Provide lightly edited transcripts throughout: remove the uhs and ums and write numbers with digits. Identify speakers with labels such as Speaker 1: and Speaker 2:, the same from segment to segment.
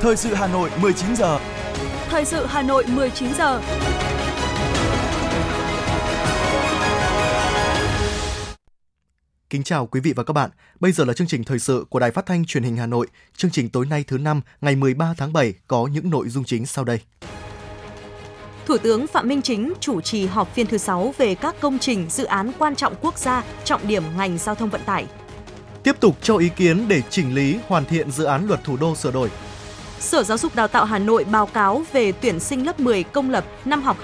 Speaker 1: Thời sự Hà Nội 19 giờ.
Speaker 2: Thời sự Hà Nội 19 giờ.
Speaker 3: Kính chào quý vị và các bạn. Bây giờ là chương trình thời sự của Đài Phát thanh Truyền hình Hà Nội. Chương trình tối nay thứ 5 ngày 13 tháng 7 có những nội dung chính sau đây.
Speaker 2: Thủ tướng Phạm Minh Chính chủ trì họp phiên thứ 6 về các công trình, dự án quan trọng quốc gia, trọng điểm ngành giao thông vận tải.
Speaker 3: Tiếp tục cho ý kiến để chỉnh lý, hoàn thiện dự án luật thủ đô sửa đổi.
Speaker 2: Sở Giáo dục Đào tạo Hà Nội báo cáo về tuyển sinh lớp 10 công lập năm học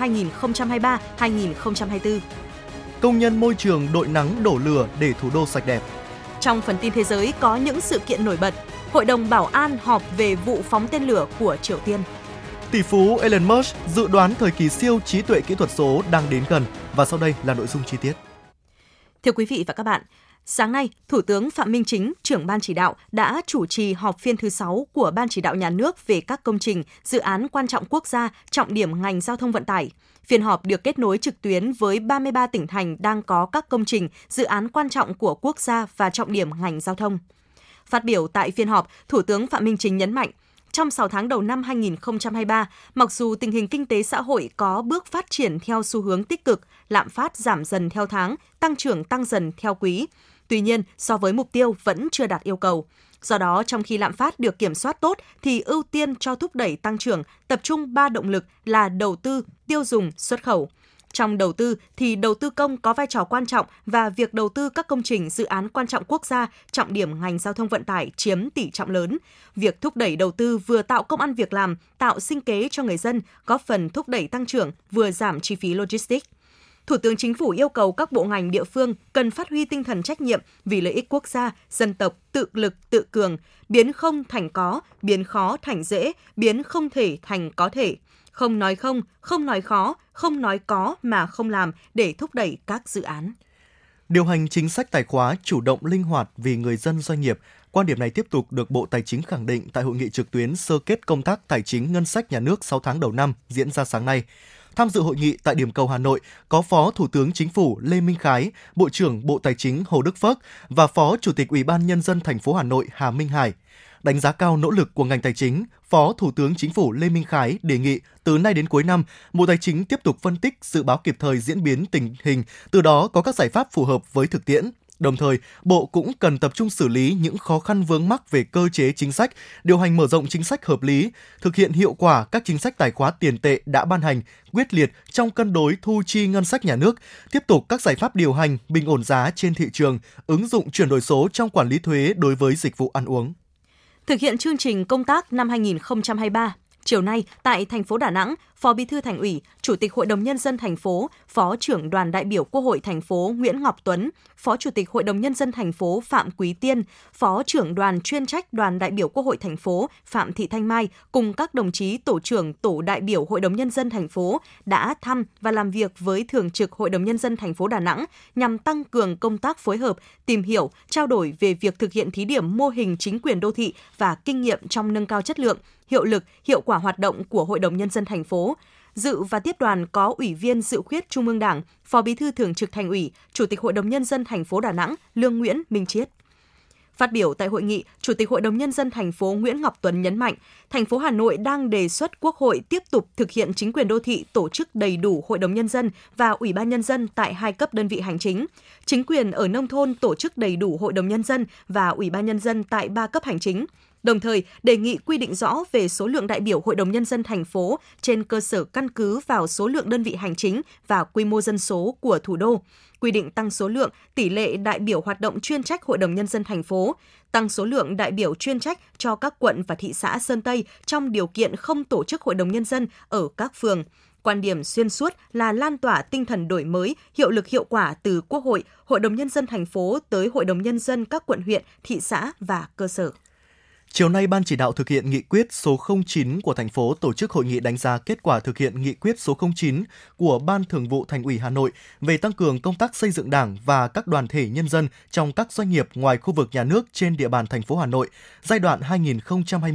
Speaker 2: 2023-2024.
Speaker 3: Công nhân môi trường đội nắng đổ lửa để thủ đô sạch đẹp.
Speaker 2: Trong phần tin thế giới có những sự kiện nổi bật. Hội đồng Bảo an họp về vụ phóng tên lửa của Triều Tiên.
Speaker 3: Tỷ phú Elon Musk dự đoán thời kỳ siêu trí tuệ kỹ thuật số đang đến gần. Và sau đây là nội dung chi tiết.
Speaker 2: Thưa quý vị và các bạn, sáng nay, Thủ tướng Phạm Minh Chính, trưởng Ban Chỉ đạo, đã chủ trì họp phiên thứ 6 của Ban Chỉ đạo Nhà nước về các công trình, dự án quan trọng quốc gia, trọng điểm ngành giao thông vận tải. Phiên họp được kết nối trực tuyến với 33 tỉnh thành đang có các công trình, dự án quan trọng của quốc gia và trọng điểm ngành giao thông. Phát biểu tại phiên họp, Thủ tướng Phạm Minh Chính nhấn mạnh, trong 6 tháng đầu năm 2023, mặc dù tình hình kinh tế xã hội có bước phát triển theo xu hướng tích cực, lạm phát giảm dần theo tháng, tăng trưởng tăng dần theo quý. Tuy nhiên, so với mục tiêu vẫn chưa đạt yêu cầu. Do đó, trong khi lạm phát được kiểm soát tốt thì ưu tiên cho thúc đẩy tăng trưởng, tập trung 3 động lực là đầu tư, tiêu dùng, xuất khẩu. Trong đầu tư thì đầu tư công có vai trò quan trọng và việc đầu tư các công trình dự án quan trọng quốc gia, trọng điểm ngành giao thông vận tải chiếm tỷ trọng lớn. Việc thúc đẩy đầu tư vừa tạo công ăn việc làm, tạo sinh kế cho người dân, góp phần thúc đẩy tăng trưởng, vừa giảm chi phí logistics. Thủ tướng Chính phủ yêu cầu các bộ ngành địa phương cần phát huy tinh thần trách nhiệm vì lợi ích quốc gia, dân tộc, tự lực, tự cường, biến không thành có, biến khó thành dễ, biến không thể thành có thể. Không nói không, không nói khó, không nói có mà không làm để thúc đẩy các dự án.
Speaker 3: Điều hành chính sách tài khóa chủ động linh hoạt vì người dân doanh nghiệp. Quan điểm này tiếp tục được Bộ Tài chính khẳng định tại hội nghị trực tuyến sơ kết công tác tài chính ngân sách nhà nước 6 tháng đầu năm diễn ra sáng nay. Tham dự hội nghị tại điểm cầu Hà Nội có Phó Thủ tướng Chính phủ Lê Minh Khái, Bộ trưởng Bộ Tài chính Hồ Đức Phước và Phó Chủ tịch Ủy ban Nhân dân thành phố Hà Nội Hà Minh Hải. Đánh giá cao nỗ lực của ngành tài chính, Phó Thủ tướng Chính phủ Lê Minh Khái đề nghị từ nay đến cuối năm, Bộ Tài chính tiếp tục phân tích, dự báo kịp thời diễn biến tình hình, từ đó có các giải pháp phù hợp với thực tiễn. Đồng thời, Bộ cũng cần tập trung xử lý những khó khăn vướng mắc về cơ chế chính sách, điều hành mở rộng chính sách hợp lý, thực hiện hiệu quả các chính sách tài khóa tiền tệ đã ban hành, quyết liệt trong cân đối thu chi ngân sách nhà nước, tiếp tục các giải pháp điều hành, bình ổn giá trên thị trường, ứng dụng chuyển đổi số trong quản lý thuế đối với dịch vụ ăn uống.
Speaker 2: Thực hiện chương trình công tác năm 2023, chiều nay tại thành phố Đà Nẵng, Phó Bí thư Thành ủy, Chủ tịch Hội đồng Nhân dân thành phố, Phó trưởng Đoàn đại biểu Quốc hội thành phố Nguyễn Ngọc Tuấn, Phó Chủ tịch Hội đồng Nhân dân thành phố Phạm Quý Tiên, Phó trưởng Đoàn chuyên trách Đoàn đại biểu Quốc hội thành phố Phạm Thị Thanh Mai cùng các đồng chí Tổ trưởng Tổ đại biểu Hội đồng Nhân dân thành phố đã thăm và làm việc với Thường trực Hội đồng Nhân dân thành phố Đà Nẵng nhằm tăng cường công tác phối hợp, tìm hiểu, trao đổi về việc thực hiện thí điểm mô hình chính quyền đô thị và kinh nghiệm trong nâng cao chất lượng, hiệu lực, hiệu quả hoạt động của Hội đồng Nhân dân thành phố. Dự và tiếp đoàn có Ủy viên Dự khuyết Trung ương Đảng, Phó Bí thư Thường trực Thành ủy, Chủ tịch Hội đồng Nhân dân thành phố Đà Nẵng Lương Nguyễn Minh Chiết. Phát biểu tại hội nghị, Chủ tịch Hội đồng Nhân dân thành phố Nguyễn Ngọc Tuấn nhấn mạnh, thành phố Hà Nội đang đề xuất Quốc hội tiếp tục thực hiện chính quyền đô thị tổ chức đầy đủ Hội đồng Nhân dân và Ủy ban Nhân dân tại 2 cấp đơn vị hành chính. Chính quyền ở nông thôn tổ chức đầy đủ Hội đồng Nhân dân và Ủy ban Nhân dân tại 3 cấp hành chính. Đồng thời, đề nghị quy định rõ về số lượng đại biểu Hội đồng Nhân dân thành phố trên cơ sở căn cứ vào số lượng đơn vị hành chính và quy mô dân số của thủ đô. Quy định tăng số lượng, tỷ lệ đại biểu hoạt động chuyên trách Hội đồng Nhân dân thành phố, tăng số lượng đại biểu chuyên trách cho các quận và thị xã Sơn Tây trong điều kiện không tổ chức Hội đồng Nhân dân ở các phường. Quan điểm xuyên suốt là lan tỏa tinh thần đổi mới, hiệu lực hiệu quả từ Quốc hội, Hội đồng Nhân dân thành phố tới Hội đồng Nhân dân các quận huyện, thị xã và cơ sở.
Speaker 3: Chiều nay, Ban chỉ đạo thực hiện nghị quyết số 09 của thành phố tổ chức hội nghị đánh giá kết quả thực hiện nghị quyết số 09 của Ban Thường vụ Thành ủy Hà Nội về tăng cường công tác xây dựng Đảng và các đoàn thể nhân dân trong các doanh nghiệp ngoài khu vực nhà nước trên địa bàn thành phố Hà Nội giai đoạn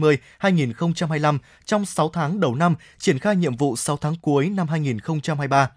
Speaker 3: 2020-2025 trong 6 tháng đầu năm, triển khai nhiệm vụ 6 tháng cuối năm 2023.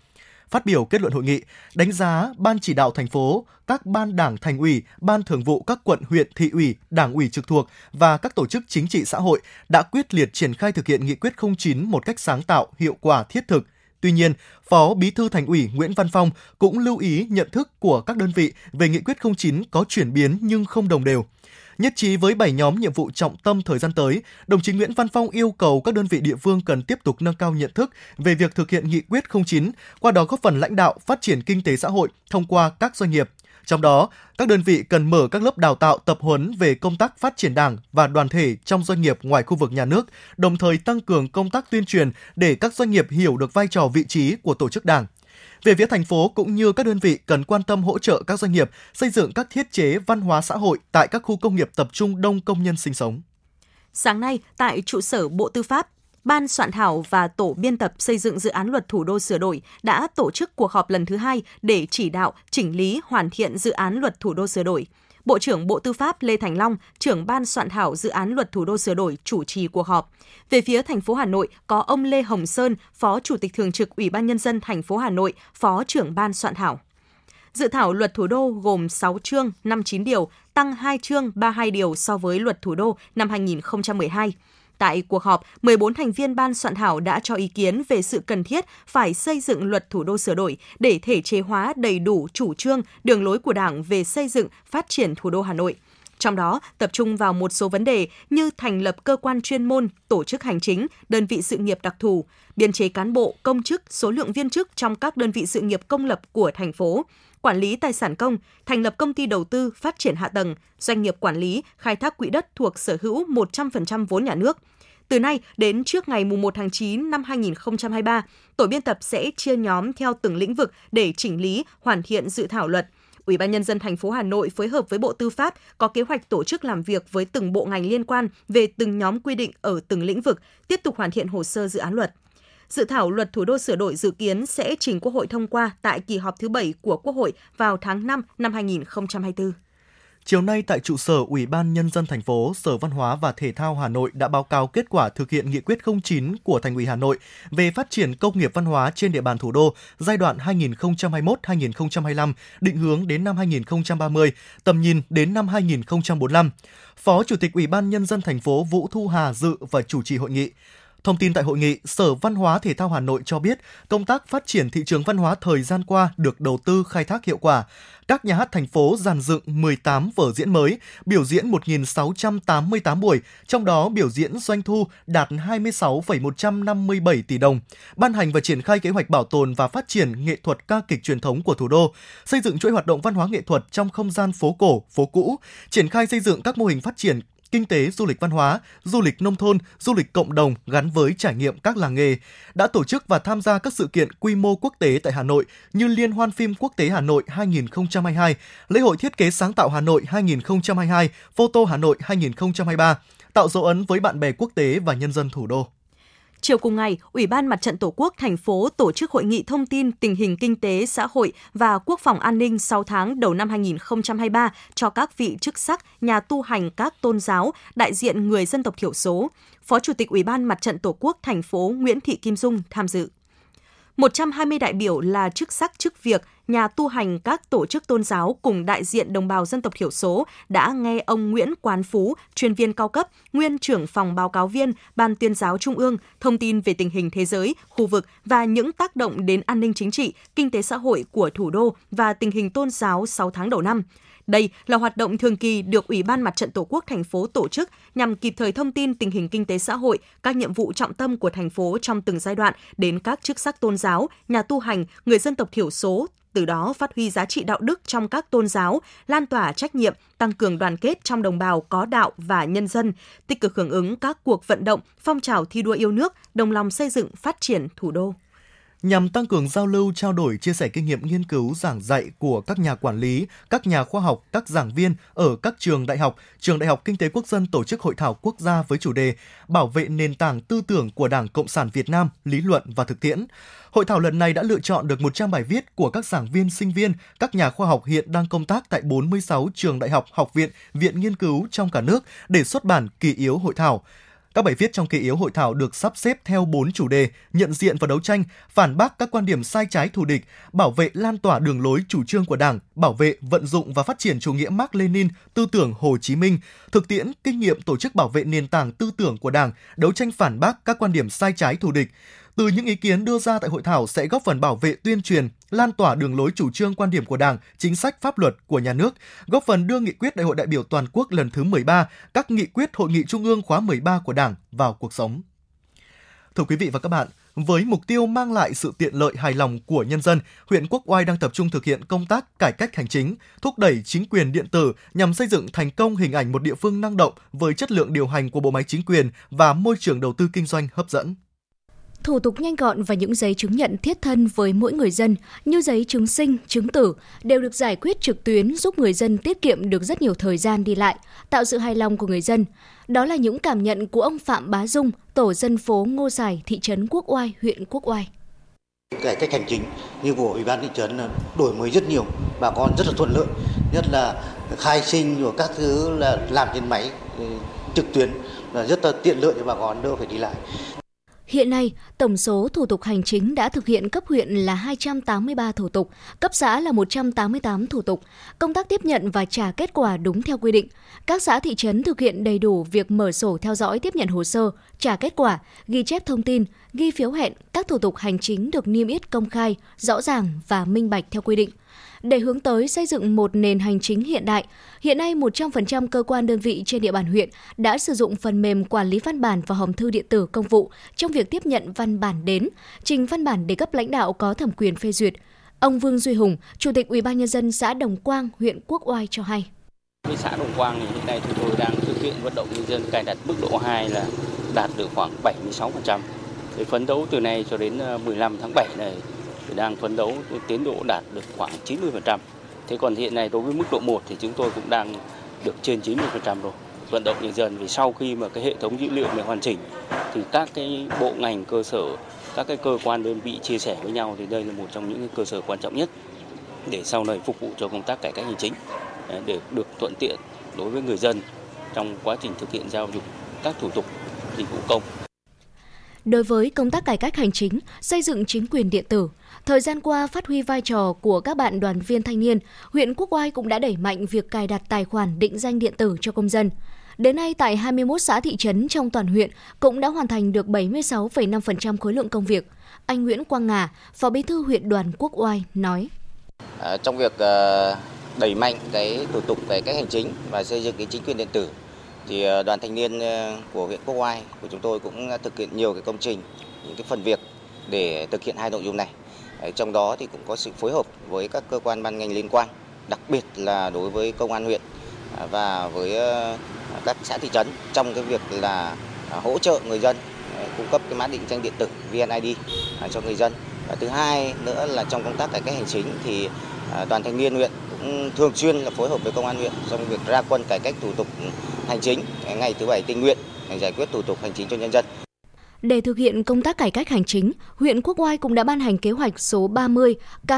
Speaker 3: Phát biểu kết luận hội nghị, đánh giá Ban chỉ đạo thành phố, các ban đảng thành ủy, ban thường vụ các quận, huyện, thị ủy, đảng ủy trực thuộc và các tổ chức chính trị xã hội đã quyết liệt triển khai thực hiện nghị quyết 09 một cách sáng tạo, hiệu quả, thiết thực. Tuy nhiên, Phó Bí thư Thành ủy Nguyễn Văn Phong cũng lưu ý nhận thức của các đơn vị về nghị quyết 09 có chuyển biến nhưng không đồng đều. Nhất trí với 7 nhóm nhiệm vụ trọng tâm thời gian tới, đồng chí Nguyễn Văn Phong yêu cầu các đơn vị địa phương cần tiếp tục nâng cao nhận thức về việc thực hiện nghị quyết 09, qua đó góp phần lãnh đạo phát triển kinh tế xã hội thông qua các doanh nghiệp. Trong đó, các đơn vị cần mở các lớp đào tạo tập huấn về công tác phát triển Đảng và đoàn thể trong doanh nghiệp ngoài khu vực nhà nước, đồng thời tăng cường công tác tuyên truyền để các doanh nghiệp hiểu được vai trò vị trí của tổ chức Đảng. Về phía thành phố cũng như các đơn vị cần quan tâm hỗ trợ các doanh nghiệp xây dựng các thiết chế văn hóa xã hội tại các khu công nghiệp tập trung đông công nhân sinh sống.
Speaker 2: Sáng nay, tại trụ sở Bộ Tư pháp, Ban soạn thảo và Tổ biên tập xây dựng dự án luật thủ đô sửa đổi đã tổ chức cuộc họp lần thứ 2 để chỉ đạo, chỉnh lý, hoàn thiện dự án luật thủ đô sửa đổi. Bộ trưởng Bộ Tư pháp Lê Thành Long, trưởng Ban soạn thảo dự án luật thủ đô sửa đổi chủ trì cuộc họp. Về phía thành phố Hà Nội có ông Lê Hồng Sơn, Phó Chủ tịch Thường trực Ủy ban Nhân dân thành phố Hà Nội, Phó trưởng Ban soạn thảo. Dự thảo luật thủ đô gồm 6 chương, 59 điều, tăng 2 chương, 32 điều so với luật thủ đô năm 2012. Tại cuộc họp, 14 thành viên ban soạn thảo đã cho ý kiến về sự cần thiết phải xây dựng luật thủ đô sửa đổi để thể chế hóa đầy đủ chủ trương, đường lối của Đảng về xây dựng, phát triển thủ đô Hà Nội. Trong đó, tập trung vào một số vấn đề như thành lập cơ quan chuyên môn, tổ chức hành chính, đơn vị sự nghiệp đặc thù, biên chế cán bộ, công chức, số lượng viên chức trong các đơn vị sự nghiệp công lập của thành phố, quản lý tài sản công, thành lập công ty đầu tư, phát triển hạ tầng, doanh nghiệp quản lý, khai thác quỹ đất thuộc sở hữu 100% vốn nhà nước. Từ nay đến trước ngày 1 tháng 9 năm 2023, tổ biên tập sẽ chia nhóm theo từng lĩnh vực để chỉnh lý, hoàn thiện dự thảo luật. Ủy ban Nhân dân thành phố Hà Nội phối hợp với Bộ Tư pháp có kế hoạch tổ chức làm việc với từng bộ ngành liên quan về từng nhóm quy định ở từng lĩnh vực, tiếp tục hoàn thiện hồ sơ dự án luật. Dự thảo luật thủ đô sửa đổi dự kiến sẽ trình Quốc hội thông qua tại kỳ họp thứ 7 của Quốc hội vào tháng 5 năm 2024.
Speaker 3: Chiều nay tại trụ sở Ủy ban Nhân dân thành phố, Sở Văn hóa và Thể thao Hà Nội đã báo cáo kết quả thực hiện nghị quyết 09 của Thành ủy Hà Nội về phát triển công nghiệp văn hóa trên địa bàn thủ đô giai đoạn 2021-2025, định hướng đến năm 2030, tầm nhìn đến năm 2045. Phó Chủ tịch Ủy ban Nhân dân thành phố Vũ Thu Hà dự và chủ trì hội nghị. Thông tin tại hội nghị, Sở Văn hóa Thể thao Hà Nội cho biết công tác phát triển thị trường văn hóa thời gian qua được đầu tư khai thác hiệu quả. Các nhà hát thành phố dàn dựng 18 vở diễn mới, biểu diễn 1.688 buổi, trong đó biểu diễn doanh thu đạt 26,157 tỷ đồng. Ban hành và triển khai kế hoạch bảo tồn và phát triển nghệ thuật ca kịch truyền thống của thủ đô, xây dựng chuỗi hoạt động văn hóa nghệ thuật trong không gian phố cổ, phố cũ, triển khai xây dựng các mô hình phát triển kinh tế du lịch văn hóa, du lịch nông thôn, du lịch cộng đồng gắn với trải nghiệm các làng nghề, đã tổ chức và tham gia các sự kiện quy mô quốc tế tại Hà Nội như Liên hoan phim quốc tế Hà Nội 2022, Lễ hội thiết kế sáng tạo Hà Nội 2022, Photo Hà Nội 2023, tạo dấu ấn với bạn bè quốc tế và nhân dân thủ đô.
Speaker 2: Chiều cùng ngày, Ủy ban Mặt trận Tổ quốc thành phố tổ chức hội nghị thông tin tình hình kinh tế, xã hội và quốc phòng an ninh 6 tháng đầu năm 2023 cho các vị chức sắc, nhà tu hành các tôn giáo, đại diện người dân tộc thiểu số. Phó Chủ tịch Ủy ban Mặt trận Tổ quốc thành phố Nguyễn Thị Kim Dung tham dự. 120 đại biểu là chức sắc chức việc, nhà tu hành các tổ chức tôn giáo cùng đại diện đồng bào dân tộc thiểu số đã nghe ông Nguyễn Quán Phú, chuyên viên cao cấp, nguyên trưởng phòng báo cáo viên Ban Tuyên giáo Trung ương, thông tin về tình hình thế giới, khu vực và những tác động đến an ninh chính trị, kinh tế xã hội của thủ đô và tình hình tôn giáo 6 tháng đầu năm. Đây là hoạt động thường kỳ được Ủy ban Mặt trận Tổ quốc thành phố tổ chức nhằm kịp thời thông tin tình hình kinh tế xã hội, các nhiệm vụ trọng tâm của thành phố trong từng giai đoạn đến các chức sắc tôn giáo, nhà tu hành, người dân tộc thiểu số, từ đó phát huy giá trị đạo đức trong các tôn giáo, lan tỏa trách nhiệm, tăng cường đoàn kết trong đồng bào có đạo và nhân dân, tích cực hưởng ứng các cuộc vận động, phong trào thi đua yêu nước, đồng lòng xây dựng phát triển thủ đô.
Speaker 3: Nhằm tăng cường giao lưu, trao đổi, chia sẻ kinh nghiệm nghiên cứu, giảng dạy của các nhà quản lý, các nhà khoa học, các giảng viên ở các trường Đại học Kinh tế Quốc dân tổ chức hội thảo quốc gia với chủ đề Bảo vệ nền tảng tư tưởng của Đảng Cộng sản Việt Nam, lý luận và thực tiễn. Hội thảo lần này đã lựa chọn được 100 bài viết của các giảng viên, sinh viên, các nhà khoa học hiện đang công tác tại 46 trường đại học, học viện, viện nghiên cứu trong cả nước để xuất bản kỳ yếu hội thảo. Các bài viết trong kỷ yếu hội thảo được sắp xếp theo 4 chủ đề: nhận diện và đấu tranh, phản bác các quan điểm sai trái thù địch, bảo vệ lan tỏa đường lối chủ trương của Đảng, bảo vệ, vận dụng và phát triển chủ nghĩa Mác Lênin, tư tưởng Hồ Chí Minh, thực tiễn, kinh nghiệm tổ chức bảo vệ nền tảng tư tưởng của Đảng, đấu tranh phản bác các quan điểm sai trái thù địch. Từ những ý kiến đưa ra tại hội thảo sẽ góp phần bảo vệ, tuyên truyền, lan tỏa đường lối chủ trương quan điểm của Đảng, chính sách pháp luật của nhà nước, góp phần đưa nghị quyết Đại hội đại biểu toàn quốc lần thứ 13, các nghị quyết Hội nghị Trung ương khóa 13 của Đảng vào cuộc sống. Thưa quý vị và các bạn, với mục tiêu mang lại sự tiện lợi hài lòng của nhân dân, huyện Quốc Oai đang tập trung thực hiện công tác cải cách hành chính, thúc đẩy chính quyền điện tử nhằm xây dựng thành công hình ảnh một địa phương năng động với chất lượng điều hành của bộ máy chính quyền và môi trường đầu tư kinh doanh hấp dẫn.
Speaker 1: Thủ tục nhanh gọn và những giấy chứng nhận thiết thân với mỗi người dân như giấy chứng sinh, chứng tử đều được giải quyết trực tuyến, giúp người dân tiết kiệm được rất nhiều thời gian đi lại, tạo sự hài lòng của người dân. Đó là những cảm nhận của ông Phạm Bá Dung, tổ dân phố Ngô Sài, thị trấn Quốc Oai, huyện Quốc Oai.
Speaker 4: Cải cách hành chính như của Ủy ban thị trấn là đổi mới rất nhiều, bà con rất là thuận lợi, nhất là khai sinh rồi các thứ là làm trên máy trực tuyến là rất là tiện lợi cho bà con, đỡ phải đi lại.
Speaker 1: Hiện nay, tổng số thủ tục hành chính đã thực hiện cấp huyện là 283 thủ tục, cấp xã là 188 thủ tục. Công tác tiếp nhận và trả kết quả đúng theo quy định. Các xã thị trấn thực hiện đầy đủ việc mở sổ theo dõi tiếp nhận hồ sơ, trả kết quả, ghi chép thông tin, ghi phiếu hẹn. Các thủ tục hành chính được niêm yết công khai, rõ ràng và minh bạch theo quy định. Để hướng tới xây dựng một nền hành chính hiện đại, hiện nay 100% cơ quan đơn vị trên địa bàn huyện đã sử dụng phần mềm quản lý văn bản và hòm thư điện tử công vụ trong việc tiếp nhận văn bản đến, trình văn bản để cấp lãnh đạo có thẩm quyền phê duyệt. Ông Vương Duy Hùng, Chủ tịch Ủy ban nhân dân xã Đồng Quang, huyện Quốc Oai cho hay.
Speaker 5: Với xã Đồng Quang thì hiện nay chúng tôi đang thực hiện vận động nhân dân cài đặt mức độ 2 là đạt được khoảng 76%. Để phấn đấu từ nay cho đến 15 tháng 7 này thì đang phấn đấu tiến độ đạt được khoảng 90%. Thế còn hiện nay đối với mức độ 1 thì chúng tôi cũng đang được trên 90% rồi. Vận động nhân dân vì sau khi mà cái hệ thống dữ liệu này hoàn chỉnh thì các cái bộ ngành cơ sở, các cái cơ quan đơn vị chia sẻ với nhau thì đây là một trong những cơ sở quan trọng nhất để sau này phục vụ cho công tác cải cách hành chính, để được thuận tiện đối với người dân trong quá trình thực hiện giao dịch các thủ tục dịch vụ công.
Speaker 1: Đối với công tác cải cách hành chính, xây dựng chính quyền điện tử, thời gian qua phát huy vai trò của các bạn đoàn viên thanh niên, huyện Quốc Oai cũng đã đẩy mạnh việc cài đặt tài khoản định danh điện tử cho công dân. Đến nay, tại 21 xã thị trấn trong toàn huyện cũng đã hoàn thành được 76,5% khối lượng công việc. Anh Nguyễn Quang Ngà, Phó Bí thư huyện đoàn Quốc Oai nói:
Speaker 6: Trong việc đẩy mạnh cái thủ tục cải cách hành chính và xây dựng cái chính quyền điện tử, thì đoàn thanh niên của huyện Quốc Oai của chúng tôi cũng thực hiện nhiều cái công trình, những cái phần việc để thực hiện hai nội dung này. Trong đó thì cũng có sự phối hợp với các cơ quan ban ngành liên quan, đặc biệt là đối với công an huyện và với các xã thị trấn trong cái việc là hỗ trợ người dân cung cấp cái mã định danh điện tử VNID cho người dân. Và thứ hai nữa là trong công tác cải cách hành chính thì đoàn thanh niên huyện cũng thường xuyên là phối hợp với công an huyện trong việc ra quân cải cách thủ tục hành chính ngày thứ Bảy tình nguyện để giải quyết thủ tục hành chính cho nhân dân.
Speaker 1: Để thực hiện công tác cải cách hành chính, huyện Quốc Oai cũng đã ban hành kế hoạch số 30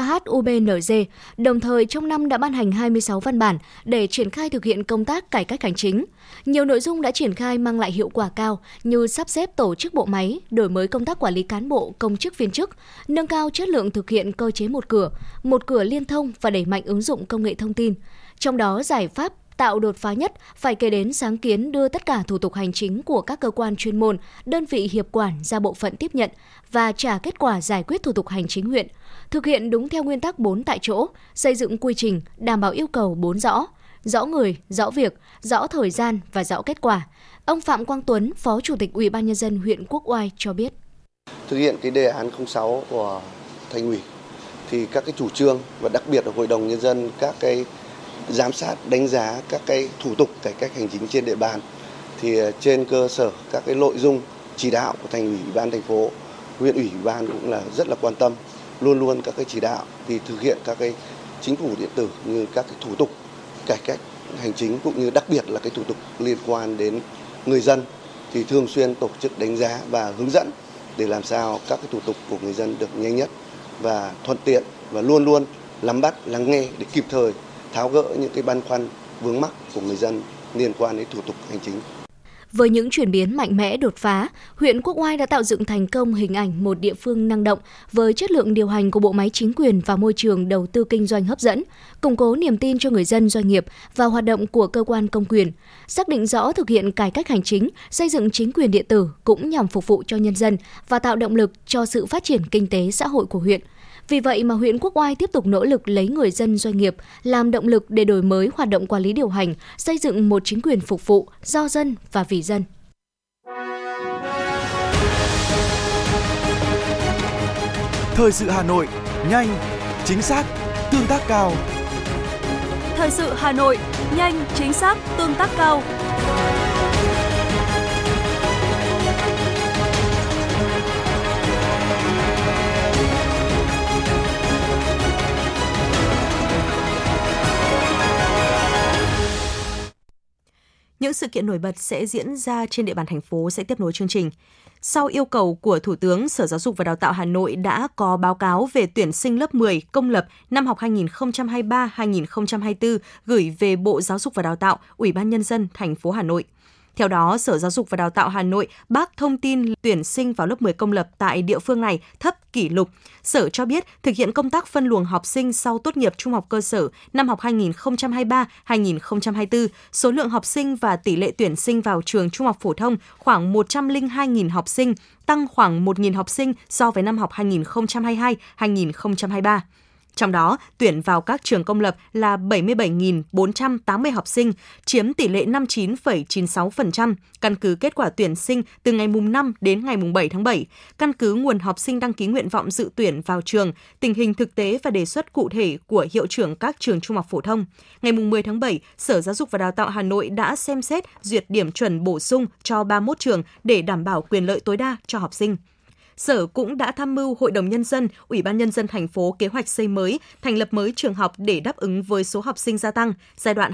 Speaker 1: KHUBNZ, đồng thời trong năm đã ban hành 26 văn bản để triển khai thực hiện công tác cải cách hành chính. Nhiều nội dung đã triển khai mang lại hiệu quả cao như sắp xếp tổ chức bộ máy, đổi mới công tác quản lý cán bộ, công chức viên chức, nâng cao chất lượng thực hiện cơ chế một cửa liên thông và đẩy mạnh ứng dụng công nghệ thông tin. Trong đó, giải pháp tạo đột phá nhất phải kể đến sáng kiến đưa tất cả thủ tục hành chính của các cơ quan chuyên môn, đơn vị hiệp quản ra bộ phận tiếp nhận và trả kết quả giải quyết thủ tục hành chính huyện, thực hiện đúng theo nguyên tắc 4 tại chỗ, xây dựng quy trình đảm bảo yêu cầu 4 rõ người, rõ việc, rõ thời gian và rõ kết quả. Ông Phạm Quang Tuấn, Phó Chủ tịch Ủy ban nhân dân huyện Quốc Oai cho biết.
Speaker 7: Thực hiện cái đề án 06 của Thành ủy thì các cái chủ trương và đặc biệt là Hội đồng nhân dân các cái giám sát đánh giá các cái thủ tục cải cách hành chính trên địa bàn, thì trên cơ sở các cái nội dung chỉ đạo của Thành ủy, Ủy ban thành phố, huyện ủy, Ủy ban cũng là rất là quan tâm, luôn các cái chỉ đạo thì thực hiện các cái chính phủ điện tử như các cái thủ tục cải cách hành chính cũng như đặc biệt là cái thủ tục liên quan đến người dân thì thường xuyên tổ chức đánh giá và hướng dẫn để làm sao các cái thủ tục của người dân được nhanh nhất và thuận tiện và luôn nắm bắt, lắng nghe để kịp thời tháo gỡ những cái băn khoăn vướng mắc của người dân liên quan đến thủ tục hành chính.
Speaker 1: Với những chuyển biến mạnh mẽ đột phá, huyện Quốc Oai đã tạo dựng thành công hình ảnh một địa phương năng động với chất lượng điều hành của bộ máy chính quyền và môi trường đầu tư kinh doanh hấp dẫn, củng cố niềm tin cho người dân doanh nghiệp và hoạt động của cơ quan công quyền. Xác định rõ thực hiện cải cách hành chính, xây dựng chính quyền điện tử cũng nhằm phục vụ cho nhân dân và tạo động lực cho sự phát triển kinh tế xã hội của huyện. Vì vậy mà huyện Quốc Oai tiếp tục nỗ lực lấy người dân doanh nghiệp làm động lực để đổi mới hoạt động quản lý điều hành, xây dựng một chính quyền phục vụ, do dân và vì dân.
Speaker 8: Thời sự Hà Nội, nhanh, chính xác, tương tác cao.
Speaker 9: Thời sự Hà Nội, nhanh, chính xác, tương tác cao.
Speaker 2: Những sự kiện nổi bật sẽ diễn ra trên địa bàn thành phố sẽ tiếp nối chương trình. Sau yêu cầu của Thủ tướng, Sở Giáo dục và Đào tạo Hà Nội đã có báo cáo về tuyển sinh lớp 10 công lập năm học 2023-2024 gửi về Bộ Giáo dục và Đào tạo, Ủy ban Nhân dân thành phố Hà Nội. Theo đó, Sở Giáo dục và Đào tạo Hà Nội bác thông tin tuyển sinh vào lớp 10 công lập tại địa phương này thấp kỷ lục. Sở cho biết thực hiện công tác phân luồng học sinh sau tốt nghiệp trung học cơ sở năm học 2023-2024, số lượng học sinh và tỷ lệ tuyển sinh vào trường trung học phổ thông khoảng 102.000 học sinh, tăng khoảng 1.000 học sinh so với năm học 2022-2023. Trong đó, tuyển vào các trường công lập là 77.480 học sinh, chiếm tỷ lệ 59,96%, căn cứ kết quả tuyển sinh từ ngày 5 đến ngày 7 tháng 7, căn cứ nguồn học sinh đăng ký nguyện vọng dự tuyển vào trường, tình hình thực tế và đề xuất cụ thể của hiệu trưởng các trường trung học phổ thông. Ngày 10 tháng 7, Sở Giáo dục và Đào tạo Hà Nội đã xem xét duyệt điểm chuẩn bổ sung cho 31 trường để đảm bảo quyền lợi tối đa cho học sinh. Sở cũng đã tham mưu Hội đồng Nhân dân, Ủy ban Nhân dân thành phố kế hoạch xây mới, thành lập mới trường học để đáp ứng với số học sinh gia tăng giai đoạn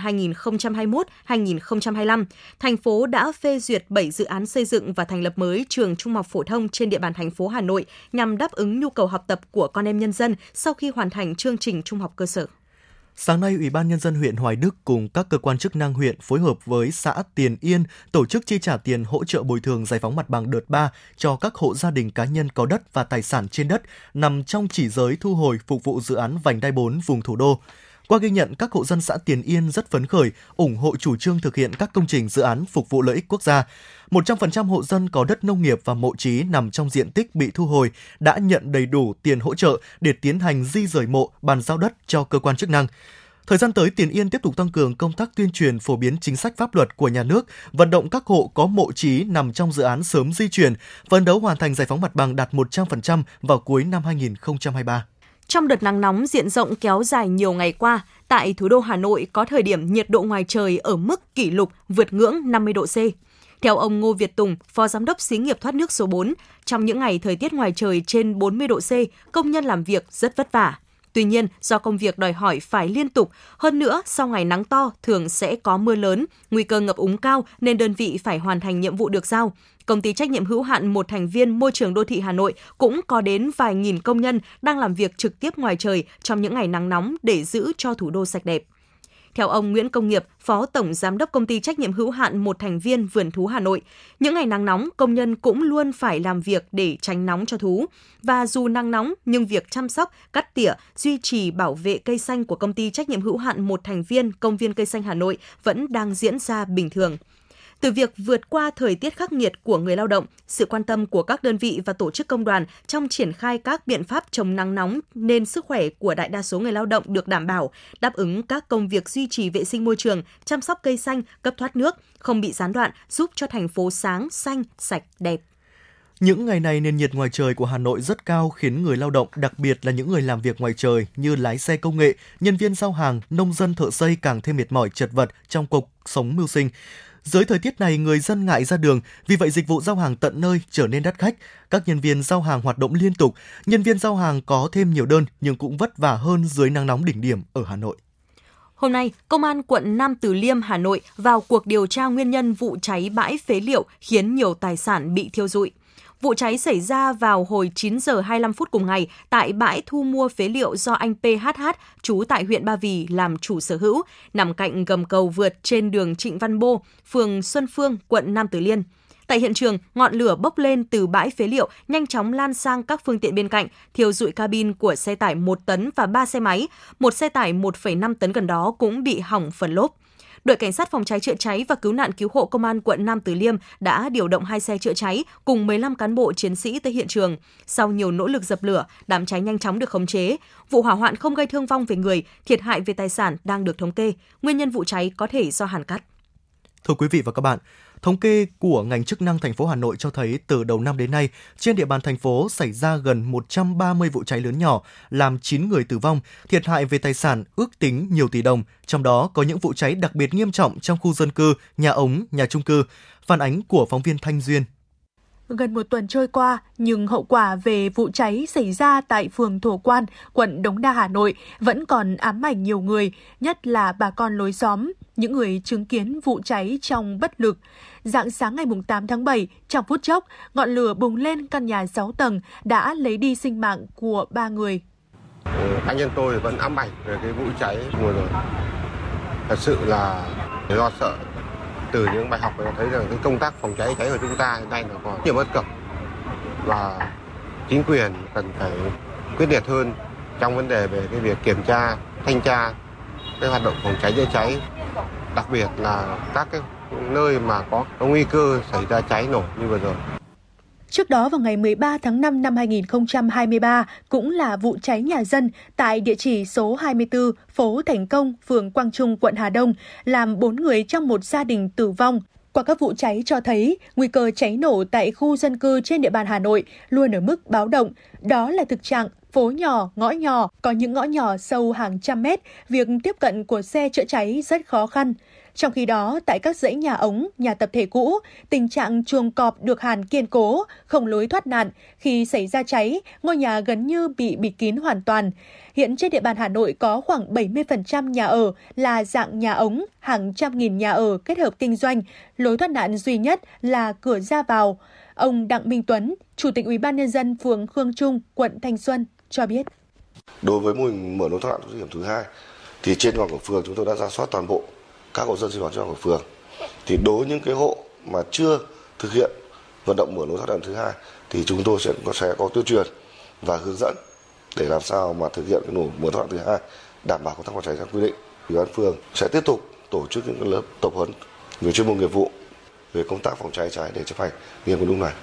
Speaker 2: 2021-2025. Thành phố đã phê duyệt 7 dự án xây dựng và thành lập mới trường trung học phổ thông trên địa bàn thành phố Hà Nội nhằm đáp ứng nhu cầu học tập của con em nhân dân sau khi hoàn thành chương trình trung học cơ sở.
Speaker 3: Sáng nay, Ủy ban Nhân dân huyện Hoài Đức cùng các cơ quan chức năng huyện phối hợp với xã Tiền Yên tổ chức chi trả tiền hỗ trợ bồi thường giải phóng mặt bằng đợt 3 cho các hộ gia đình cá nhân có đất và tài sản trên đất nằm trong chỉ giới thu hồi phục vụ dự án vành đai 4 vùng thủ đô. Qua ghi nhận, các hộ dân xã Tiền Yên rất phấn khởi, ủng hộ chủ trương thực hiện các công trình dự án phục vụ lợi ích quốc gia. 100% hộ dân có đất nông nghiệp và mộ chí nằm trong diện tích bị thu hồi đã nhận đầy đủ tiền hỗ trợ để tiến hành di rời mộ, bàn giao đất cho cơ quan chức năng. Thời gian tới, Tiền Yên tiếp tục tăng cường công tác tuyên truyền phổ biến chính sách pháp luật của nhà nước, vận động các hộ có mộ chí nằm trong dự án sớm di chuyển, phấn đấu hoàn thành giải phóng mặt bằng đạt 100% vào cuối năm 2023.
Speaker 2: Trong đợt nắng nóng diện rộng kéo dài nhiều ngày qua, tại thủ đô Hà Nội có thời điểm nhiệt độ ngoài trời ở mức kỷ lục vượt ngưỡng 50 độ C. Theo ông Ngô Việt Tùng, Phó Giám đốc Xí nghiệp Thoát nước số 4, trong những ngày thời tiết ngoài trời trên 40 độ C, công nhân làm việc rất vất vả. Tuy nhiên, do công việc đòi hỏi phải liên tục, hơn nữa sau ngày nắng to thường sẽ có mưa lớn, nguy cơ ngập úng cao nên đơn vị phải hoàn thành nhiệm vụ được giao. Công ty trách nhiệm hữu hạn một thành viên môi trường đô thị Hà Nội cũng có đến vài nghìn công nhân đang làm việc trực tiếp ngoài trời trong những ngày nắng nóng để giữ cho thủ đô sạch đẹp. Theo ông Nguyễn Công Nghiệp, Phó Tổng Giám đốc Công ty trách nhiệm hữu hạn một thành viên Vườn thú Hà Nội, những ngày nắng nóng, công nhân cũng luôn phải làm việc để tránh nóng cho thú. Và dù nắng nóng, nhưng việc chăm sóc, cắt tỉa, duy trì bảo vệ cây xanh của Công ty trách nhiệm hữu hạn một thành viên Công viên Cây xanh Hà Nội vẫn đang diễn ra bình thường. Từ việc vượt qua thời tiết khắc nghiệt của người lao động, sự quan tâm của các đơn vị và tổ chức công đoàn trong triển khai các biện pháp chống nắng nóng nên sức khỏe của đại đa số người lao động được đảm bảo, đáp ứng các công việc duy trì vệ sinh môi trường, chăm sóc cây xanh, cấp thoát nước, không bị gián đoạn, giúp cho thành phố sáng, xanh, sạch, đẹp.
Speaker 3: Những ngày này, nền nhiệt ngoài trời của Hà Nội rất cao khiến người lao động, đặc biệt là những người làm việc ngoài trời như lái xe công nghệ, nhân viên giao hàng, nông dân thợ xây càng thêm mệt mỏi chật vật trong cuộc sống mưu sinh. Dưới thời tiết này, người dân ngại ra đường, vì vậy dịch vụ giao hàng tận nơi trở nên đắt khách. Các nhân viên giao hàng hoạt động liên tục, nhân viên giao hàng có thêm nhiều đơn nhưng cũng vất vả hơn dưới nắng nóng đỉnh điểm ở Hà Nội.
Speaker 2: Hôm nay, Công an quận Nam Từ Liêm, Hà Nội vào cuộc điều tra nguyên nhân vụ cháy bãi phế liệu khiến nhiều tài sản bị thiêu rụi. Vụ cháy xảy ra vào hồi 9 giờ 25 phút cùng ngày tại bãi thu mua phế liệu do anh PHH, trú tại huyện Ba Vì làm chủ sở hữu, nằm cạnh gầm cầu vượt trên đường Trịnh Văn Bô, phường Xuân Phương, quận Nam Từ Liêm. Tại hiện trường, ngọn lửa bốc lên từ bãi phế liệu, nhanh chóng lan sang các phương tiện bên cạnh, thiêu rụi cabin của xe tải 1 tấn và 3 xe máy. Một xe tải 1,5 tấn gần đó cũng bị hỏng phần lốp. Đội Cảnh sát phòng cháy chữa cháy và cứu nạn cứu hộ Công an quận Nam Từ Liêm đã điều động 2 xe chữa cháy cùng 15 cán bộ chiến sĩ tới hiện trường. Sau nhiều nỗ lực dập lửa, đám cháy nhanh chóng được khống chế. Vụ hỏa hoạn không gây thương vong về người, thiệt hại về tài sản đang được thống kê. Nguyên nhân vụ cháy có thể do hàn cát.
Speaker 3: Thưa quý vị và các bạn, thống kê của ngành chức năng thành phố Hà Nội cho thấy từ đầu năm đến nay, trên địa bàn thành phố xảy ra gần 130 vụ cháy lớn nhỏ, làm 9 người tử vong, thiệt hại về tài sản ước tính nhiều tỷ đồng, trong đó có những vụ cháy đặc biệt nghiêm trọng trong khu dân cư, nhà ống, nhà chung cư. Phản ánh của phóng viên Thanh Duyên.
Speaker 10: Gần một tuần trôi qua, nhưng hậu quả về vụ cháy xảy ra tại phường Thổ Quan, quận Đống Đa, Hà Nội vẫn còn ám ảnh nhiều người, nhất là bà con lối xóm, những người chứng kiến vụ cháy trong bất lực. Rạng sáng ngày 8 tháng 7, trong phút chốc, ngọn lửa bùng lên căn nhà 6 tầng đã lấy đi sinh mạng của 3 người.
Speaker 11: Anh em tôi vẫn ám ảnh về cái vụ cháy vừa rồi. Thật sự là lo sợ. Từ những bài học tôi thấy rằng cái công tác phòng cháy cháy của chúng ta hiện nay nó còn nhiều bất cập và chính quyền cần phải quyết liệt hơn trong vấn đề về cái việc kiểm tra, thanh tra cái hoạt động phòng cháy chữa cháy, đặc biệt là các cái nơi mà có nguy cơ xảy ra cháy nổ như vừa rồi.
Speaker 10: Trước đó vào ngày 13 tháng 5 năm 2023 cũng là vụ cháy nhà dân tại địa chỉ số 24 phố Thành Công, phường Quang Trung, quận Hà Đông, làm 4 người trong một gia đình tử vong. Qua các vụ cháy cho thấy, nguy cơ cháy nổ tại khu dân cư trên địa bàn Hà Nội luôn ở mức báo động. Đó là thực trạng phố nhỏ, ngõ nhỏ, có những ngõ nhỏ sâu hàng trăm mét, việc tiếp cận của xe chữa cháy rất khó khăn. Trong khi đó, tại các dãy nhà ống, nhà tập thể cũ, tình trạng chuồng cọp được hàn kiên cố, không lối thoát nạn. Khi xảy ra cháy, ngôi nhà gần như bị bịt kín hoàn toàn. Hiện trên địa bàn Hà Nội có khoảng 70% nhà ở là dạng nhà ống, hàng trăm nghìn nhà ở kết hợp kinh doanh. Lối thoát nạn duy nhất là cửa ra vào. Ông Đặng Minh Tuấn, Chủ tịch Ủy ban nhân dân phường Khương Trung, quận Thanh Xuân cho biết.
Speaker 7: Đối với mô hình mở lối thoát nạn thoát hiểm thứ hai, thì trên toàn của phường chúng tôi đã rà soát toàn bộ các hộ dân sinh hoạt trong của phường. Thì đối với những cái hộ mà chưa thực hiện vận động mở lối thoát nạn thứ hai thì chúng tôi sẽ có tuyên truyền và hướng dẫn để làm sao mà thực hiện cái mở thoát nạn thứ hai, đảm bảo công tác phòng cháy theo quy định. Ủy ban phường sẽ tiếp tục tổ chức những lớp tập huấn về chuyên môn nghiệp vụ về công tác phòng cháy cháy để chấp hành nghiêm cái đúng này.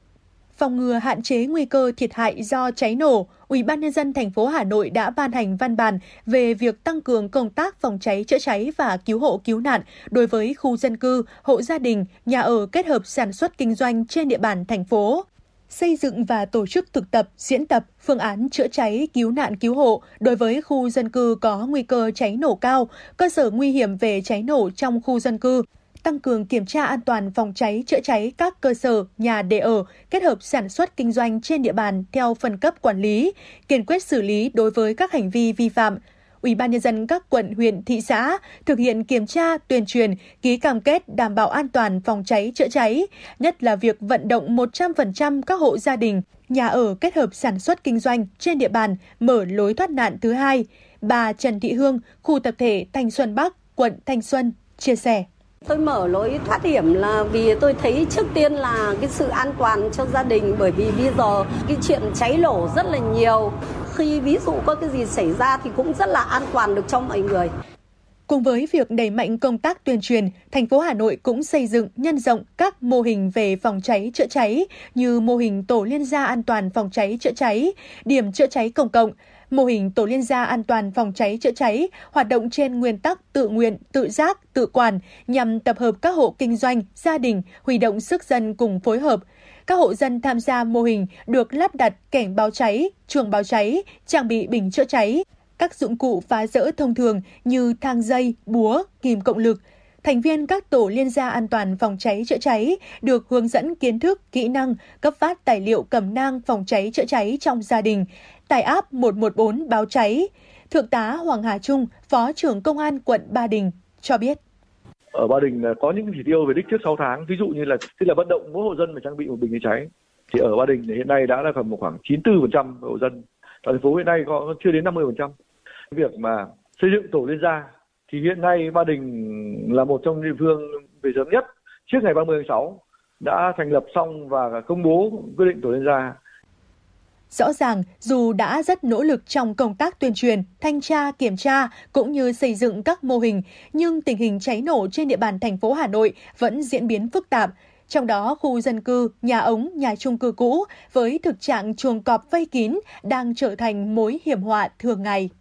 Speaker 10: Phòng ngừa hạn chế nguy cơ thiệt hại do cháy nổ, Ủy ban nhân dân thành phố Hà Nội đã ban hành văn bản về việc tăng cường công tác phòng cháy chữa cháy và cứu hộ cứu nạn đối với khu dân cư, hộ gia đình, nhà ở kết hợp sản xuất kinh doanh trên địa bàn thành phố. Xây dựng và tổ chức thực tập, diễn tập phương án chữa cháy, cứu nạn cứu hộ đối với khu dân cư có nguy cơ cháy nổ cao, cơ sở nguy hiểm về cháy nổ trong khu dân cư. Tăng cường kiểm tra an toàn phòng cháy chữa cháy các cơ sở, nhà để ở, kết hợp sản xuất kinh doanh trên địa bàn theo phân cấp quản lý, kiên quyết xử lý đối với các hành vi vi phạm. Ủy ban nhân dân các quận, huyện, thị xã thực hiện kiểm tra, tuyên truyền, ký cam kết đảm bảo an toàn phòng cháy chữa cháy, nhất là việc vận động 100% các hộ gia đình, nhà ở kết hợp sản xuất kinh doanh trên địa bàn mở lối thoát nạn thứ hai. Bà Trần Thị Hương, khu tập thể Thanh Xuân Bắc, quận Thanh Xuân chia sẻ.
Speaker 12: Tôi mở lối thoát hiểm là vì tôi thấy trước tiên là cái sự an toàn cho gia đình, bởi vì bây giờ cái chuyện cháy nổ rất là nhiều. Khi ví dụ có cái gì xảy ra thì cũng rất là an toàn được cho mọi người.
Speaker 10: Cùng với việc đẩy mạnh công tác tuyên truyền, thành phố Hà Nội cũng xây dựng, nhân rộng các mô hình về phòng cháy chữa cháy như mô hình tổ liên gia an toàn phòng cháy chữa cháy, điểm chữa cháy công cộng. Mô hình tổ liên gia an toàn phòng cháy chữa cháy hoạt động trên nguyên tắc tự nguyện, tự giác, tự quản nhằm tập hợp các hộ kinh doanh, gia đình, huy động sức dân cùng phối hợp. Các hộ dân tham gia mô hình được lắp đặt kẻng báo cháy, chuông báo cháy, trang bị bình chữa cháy, các dụng cụ phá rỡ thông thường như thang dây, búa, kìm cộng lực. Thành viên các tổ liên gia an toàn phòng cháy chữa cháy được hướng dẫn kiến thức, kỹ năng, cấp phát tài liệu cẩm nang phòng cháy chữa cháy trong gia đình, tải app 114 báo cháy. Thượng tá Hoàng Hà Trung, Phó trưởng Công an quận Ba Đình cho biết.
Speaker 13: Ở Ba Đình có những chỉ tiêu về đích trước 6 tháng, ví dụ như là vận động mỗi hộ dân phải trang bị một bình chữa cháy. Thì ở Ba Đình thì hiện nay đã là khoảng 94% hộ dân. Ở thành phố hiện nay có chưa đến 50%. Việc mà xây dựng tổ liên gia thì hiện nay Ba Đình là một trong địa phương về sớm nhất trước ngày 30 tháng 6 đã thành lập xong và công bố quyết định tổ liên gia.
Speaker 10: Rõ ràng, dù đã rất nỗ lực trong công tác tuyên truyền, thanh tra, kiểm tra cũng như xây dựng các mô hình, nhưng tình hình cháy nổ trên địa bàn thành phố Hà Nội vẫn diễn biến phức tạp. Trong đó, khu dân cư, nhà ống, nhà chung cư cũ với thực trạng chuồng cọp vây kín đang trở thành mối hiểm họa thường ngày.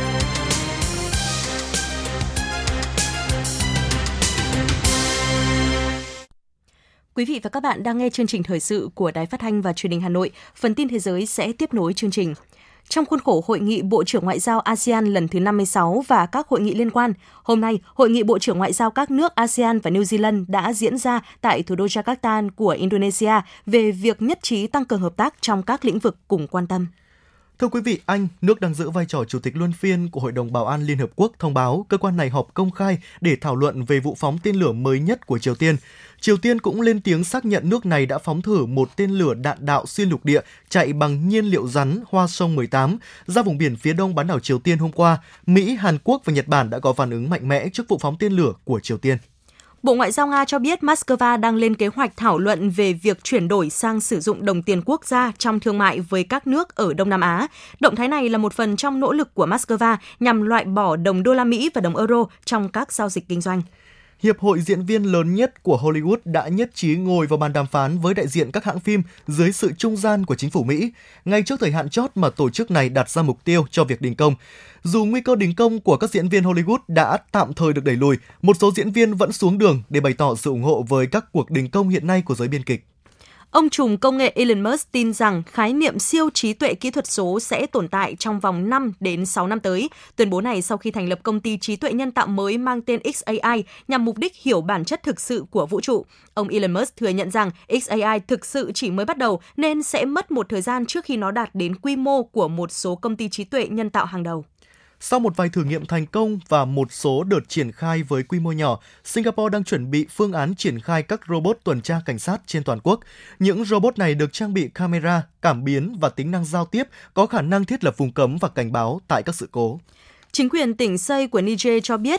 Speaker 2: Quý vị và các bạn đang nghe chương trình thời sự của Đài Phát thanh và Truyền hình Hà Nội. Phần tin thế giới sẽ tiếp nối chương trình. Trong khuôn khổ Hội nghị Bộ trưởng Ngoại giao ASEAN lần thứ 56 và các hội nghị liên quan, hôm nay, Hội nghị Bộ trưởng Ngoại giao các nước ASEAN và New Zealand đã diễn ra tại thủ đô Jakarta của Indonesia về việc nhất trí tăng cường hợp tác trong các lĩnh vực cùng quan tâm.
Speaker 3: Thưa quý vị, Anh, nước đang giữ vai trò chủ tịch luân phiên của Hội đồng Bảo an Liên Hợp Quốc, thông báo cơ quan này họp công khai để thảo luận về vụ phóng tên lửa mới nhất của Triều Tiên. Triều Tiên cũng lên tiếng xác nhận nước này đã phóng thử một tên lửa đạn đạo xuyên lục địa chạy bằng nhiên liệu rắn Hwasong-18 ra vùng biển phía đông bán đảo Triều Tiên hôm qua. Mỹ, Hàn Quốc và Nhật Bản đã có phản ứng mạnh mẽ trước vụ phóng tên lửa của Triều Tiên.
Speaker 2: Bộ Ngoại giao Nga cho biết Moscow đang lên kế hoạch thảo luận về việc chuyển đổi sang sử dụng đồng tiền quốc gia trong thương mại với các nước ở Đông Nam Á. Động thái này là một phần trong nỗ lực của Moscow nhằm loại bỏ đồng đô la Mỹ và đồng euro trong các giao dịch kinh doanh.
Speaker 3: Hiệp hội diễn viên lớn nhất của Hollywood đã nhất trí ngồi vào bàn đàm phán với đại diện các hãng phim dưới sự trung gian của chính phủ Mỹ, ngay trước thời hạn chót mà tổ chức này đặt ra mục tiêu cho việc đình công. Dù nguy cơ đình công của các diễn viên Hollywood đã tạm thời được đẩy lùi, một số diễn viên vẫn xuống đường để bày tỏ sự ủng hộ với các cuộc đình công hiện nay của giới biên kịch.
Speaker 2: Ông trùm công nghệ Elon Musk tin rằng khái niệm siêu trí tuệ kỹ thuật số sẽ tồn tại trong vòng 5 đến 6 năm tới. Tuyên bố này sau khi thành lập công ty trí tuệ nhân tạo mới mang tên XAI nhằm mục đích hiểu bản chất thực sự của vũ trụ. Ông Elon Musk thừa nhận rằng XAI thực sự chỉ mới bắt đầu nên sẽ mất một thời gian trước khi nó đạt đến quy mô của một số công ty trí tuệ nhân tạo hàng đầu.
Speaker 3: Sau một vài thử nghiệm thành công và một số đợt triển khai với quy mô nhỏ, Singapore đang chuẩn bị phương án triển khai các robot tuần tra cảnh sát trên toàn quốc. Những robot này được trang bị camera, cảm biến và tính năng giao tiếp, có khả năng thiết lập vùng cấm và cảnh báo tại các sự cố.
Speaker 2: Chính quyền tỉnh Say của Niger cho biết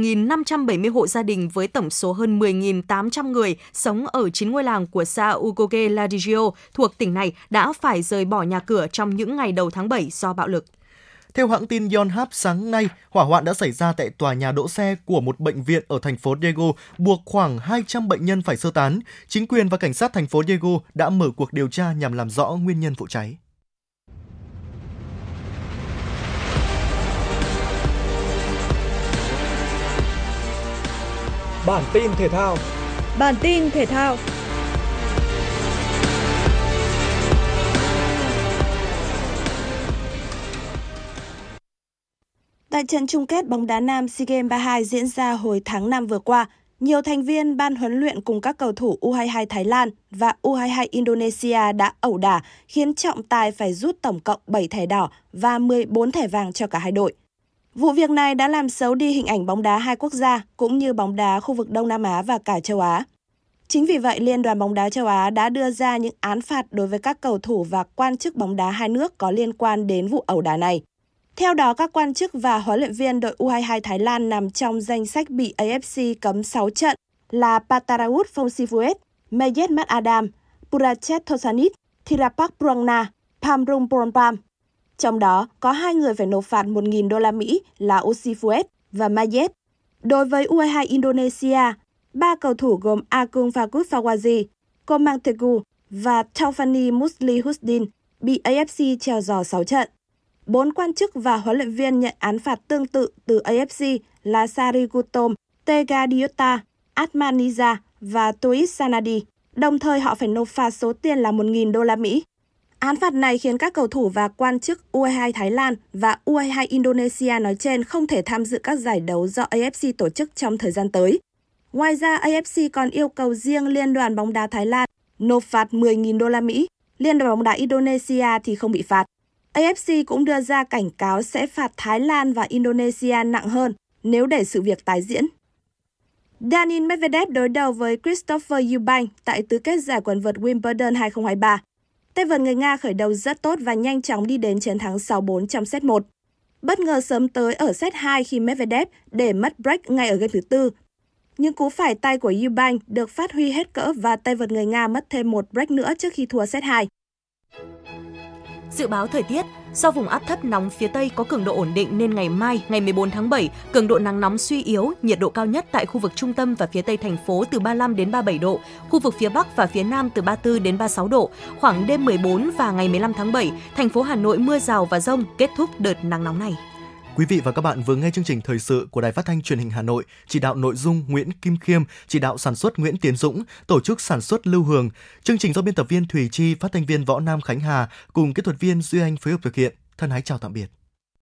Speaker 2: 1.570 hộ gia đình với tổng số hơn 10.800 người sống ở 9 ngôi làng của xã Ugoge Ladigio thuộc tỉnh này đã phải rời bỏ nhà cửa trong những ngày đầu tháng 7 do bạo lực.
Speaker 3: Theo hãng tin Yonhap, sáng nay, hỏa hoạn đã xảy ra tại tòa nhà đỗ xe của một bệnh viện ở thành phố Daegu, buộc khoảng 200 bệnh nhân phải sơ tán. Chính quyền và cảnh sát thành phố Daegu đã mở cuộc điều tra nhằm làm rõ nguyên nhân vụ cháy.
Speaker 8: Bản tin thể thao.
Speaker 14: Tại trận chung kết bóng đá nam SEA Games 32 diễn ra hồi tháng 5 vừa qua, nhiều thành viên ban huấn luyện cùng các cầu thủ U22 Thái Lan và U22 Indonesia đã ẩu đả, khiến trọng tài phải rút tổng cộng 7 thẻ đỏ và 14 thẻ vàng cho cả hai đội. Vụ việc này đã làm xấu đi hình ảnh bóng đá hai quốc gia cũng như bóng đá khu vực Đông Nam Á và cả châu Á. Chính vì vậy, Liên đoàn bóng đá châu Á đã đưa ra những án phạt đối với các cầu thủ và quan chức bóng đá hai nước có liên quan đến vụ ẩu đả này. Theo đó, các quan chức và huấn luyện viên đội U22 Thái Lan nằm trong danh sách bị AFC cấm 6 trận là Patarawood Phongsivuet, Mayet Mat Adam, Purachet Thosanit, Thirapak Prongna, Pamrung Pronpam. Trong đó, có 2 người phải nộp phạt 1.000 đô la Mỹ là Osifuet và Mayet. Đối với U22 Indonesia, 3 cầu thủ gồm Agung Fakus Fawazi, Komang Teguh và Taufani Musli Husdin bị AFC treo giò 6 trận. 4 quan chức và huấn luyện viên nhận án phạt tương tự từ AFC là Sari Gutom, Tega Diota, Atman Niza và Tois Sanadi. Đồng thời họ phải nộp phạt số tiền là 1.000 đô la Mỹ. Án phạt này khiến các cầu thủ và quan chức U22 Thái Lan và U22 Indonesia nói trên không thể tham dự các giải đấu do AFC tổ chức trong thời gian tới. Ngoài ra, AFC còn yêu cầu riêng Liên đoàn bóng đá Thái Lan nộp phạt 10.000 đô la Mỹ. Liên đoàn bóng đá Indonesia thì không bị phạt. AFC cũng đưa ra cảnh cáo sẽ phạt Thái Lan và Indonesia nặng hơn nếu để sự việc tái diễn. Daniil Medvedev đối đầu với Christopher Eubank tại tứ kết giải quần vợt Wimbledon 2023. Tay vợt người Nga khởi đầu rất tốt và nhanh chóng đi đến chiến thắng 6-4 trong set 1. Bất ngờ sớm tới ở set 2 khi Medvedev để mất break ngay ở game thứ 4. Nhưng cú phải tay của Eubank được phát huy hết cỡ và tay vợt người Nga mất thêm một break nữa trước khi thua set 2.
Speaker 2: Dự báo thời tiết, do vùng áp thấp nóng phía Tây có cường độ ổn định nên ngày mai, ngày 14 tháng 7, cường độ nắng nóng suy yếu, nhiệt độ cao nhất tại khu vực trung tâm và phía Tây thành phố từ 35 đến 37 độ, khu vực phía Bắc và phía Nam từ 34 đến 36 độ. Khoảng đêm 14 và ngày 15 tháng 7, thành phố Hà Nội mưa rào và dông kết thúc đợt nắng nóng này.
Speaker 3: Quý vị và các bạn vừa nghe chương trình thời sự của Đài Phát thanh Truyền hình Hà Nội, chỉ đạo nội dung Nguyễn Kim Khiêm, chỉ đạo sản xuất Nguyễn Tiến Dũng, tổ chức sản xuất Lưu Hường. Chương trình do biên tập viên Thùy Chi, phát thanh viên Võ Nam Khánh Hà cùng kỹ thuật viên Duy Anh phối hợp thực hiện. Thân ái chào tạm biệt.